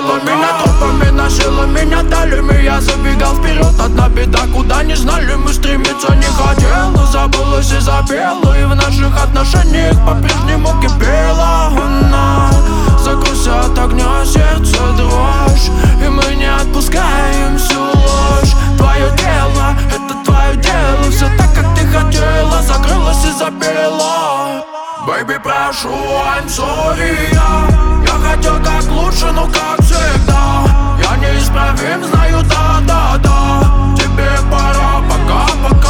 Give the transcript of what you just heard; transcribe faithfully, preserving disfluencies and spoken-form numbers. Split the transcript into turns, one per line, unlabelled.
закрыла меня тропами, носила меня далями. Я забегал вперед, одна беда, куда не знали мы стремиться не хотел. Но забылась и запела, и в наших отношениях по-прежнему кипела она. Закрылся от огня сердце дрожь, и мы не отпускаем всю ложь. Твое дело, это твое дело, все так, как ты хотела. Закрылась и запела. Baby, прошу, I'm sorry, я Я хотел как лучше, но как всегда Я неисправим, знаю, да-да-да. Тебе пора, пока-пока.